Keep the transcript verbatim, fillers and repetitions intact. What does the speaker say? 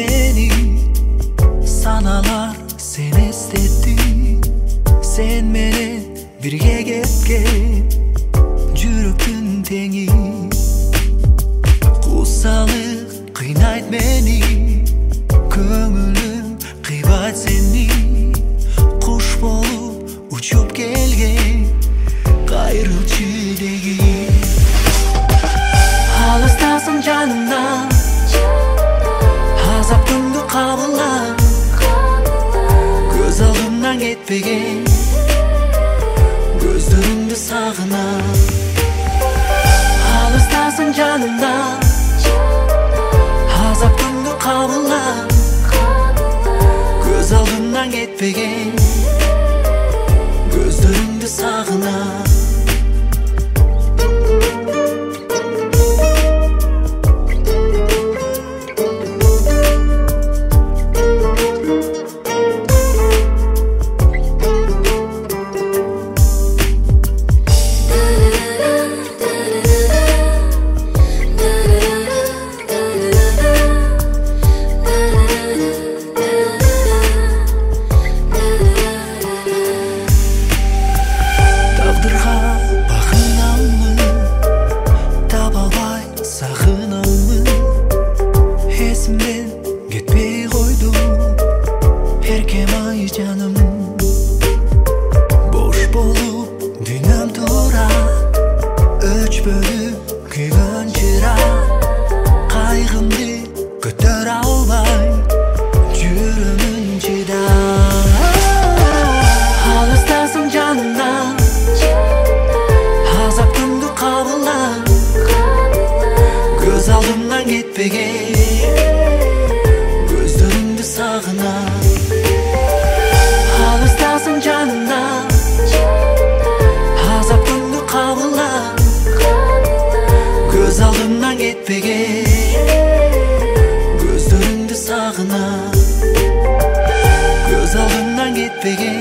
meni, sanalar sen estetdi. Sen menen birge ketken жүрөктүн теңи. Кусалык кыйнайт мени, көңүлүм кыйбайт сени. Куш болуп учуп келген кайрылчу деги. Алыстасың жанымдан, азап күндү кабылла, көз алдымдан кетпеген көздөрүңдү сагынам. Алыстасың жанымдан, азап күндү кабылла, көз алдымдан кетпеген көздөрүңдү сагынам. Кетпей койду эркем ай жаным, бош болуп дүйнөм тура, өчпөдү күйгөн жыра. Кайгымды көтөрө албай жүрөмүн чыдап. Алыстасың жанымдан, азап күндү кабылла, көз алдымдан кетпеген сагынам. Алыстасың жанымдан, азап күндү кабылла, көз алдымдан кетпеген көздөрүңдү сагынам. Көз алдымдан кетпеген